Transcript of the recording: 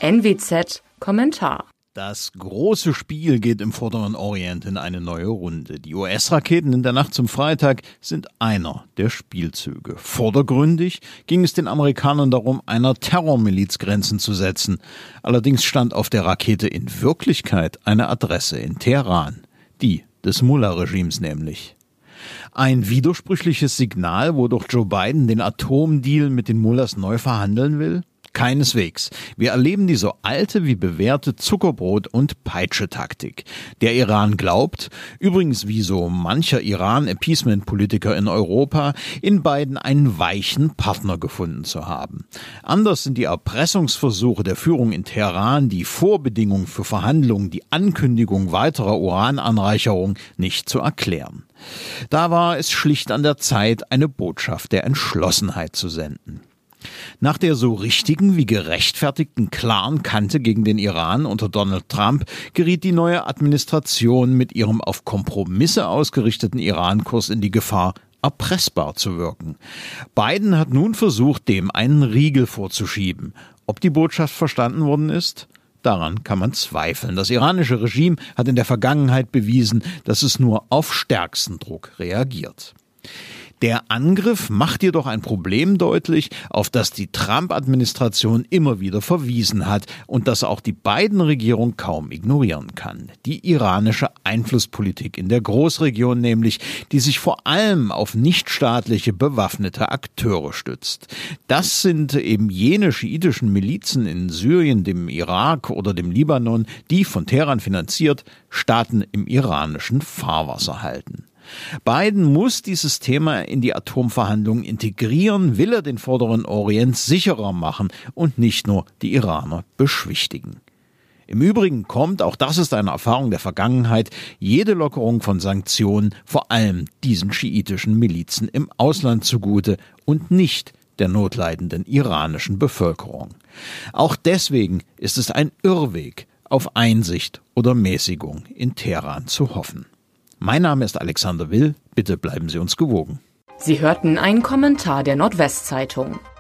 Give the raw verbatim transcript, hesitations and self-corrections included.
N W Z Kommentar. Das große Spiel geht im Vorderen Orient in eine neue Runde. Die U S-Raketen in der Nacht zum Freitag sind einer der Spielzüge. Vordergründig ging es den Amerikanern darum, einer Terrormiliz Grenzen zu setzen. Allerdings stand auf der Rakete in Wirklichkeit eine Adresse in Teheran, die des Mullah-Regimes nämlich. Ein widersprüchliches Signal, wodurch Joe Biden den Atomdeal mit den Mullahs neu verhandeln will? Keineswegs. Wir erleben die so alte wie bewährte Zuckerbrot- und Peitsche-Taktik. Der Iran glaubt, übrigens wie so mancher Iran-Appeasement-Politiker in Europa, in Biden einen weichen Partner gefunden zu haben. Anders sind die Erpressungsversuche der Führung in Teheran, die Vorbedingung für Verhandlungen, die Ankündigung weiterer Urananreicherung nicht zu erklären. Da war es schlicht an der Zeit, eine Botschaft der Entschlossenheit zu senden. Nach der so richtigen wie gerechtfertigten klaren Kante gegen den Iran unter Donald Trump geriet die neue Administration mit ihrem auf Kompromisse ausgerichteten Iran-Kurs in die Gefahr, erpressbar zu wirken. Biden hat nun versucht, dem einen Riegel vorzuschieben. Ob die Botschaft verstanden worden ist? Daran kann man zweifeln. Das iranische Regime hat in der Vergangenheit bewiesen, dass es nur auf stärksten Druck reagiert. Der Angriff macht jedoch ein Problem deutlich, auf das die Trump-Administration immer wieder verwiesen hat und das auch die Biden-Regierung kaum ignorieren kann. Die iranische Einflusspolitik in der Großregion nämlich, die sich vor allem auf nichtstaatliche bewaffnete Akteure stützt. Das sind eben jene schiitischen Milizen in Syrien, dem Irak oder dem Libanon, die von Teheran finanziert Staaten im iranischen Fahrwasser halten. Biden muss dieses Thema in die Atomverhandlungen integrieren, will er den Vorderen Orient sicherer machen und nicht nur die Iraner beschwichtigen. Im Übrigen kommt, auch das ist eine Erfahrung der Vergangenheit, jede Lockerung von Sanktionen vor allem diesen schiitischen Milizen im Ausland zugute und nicht der notleidenden iranischen Bevölkerung. Auch deswegen ist es ein Irrweg, auf Einsicht oder Mäßigung in Teheran zu hoffen. Mein Name ist Alexander Will. Bitte bleiben Sie uns gewogen. Sie hörten einen Kommentar der Nordwestzeitung.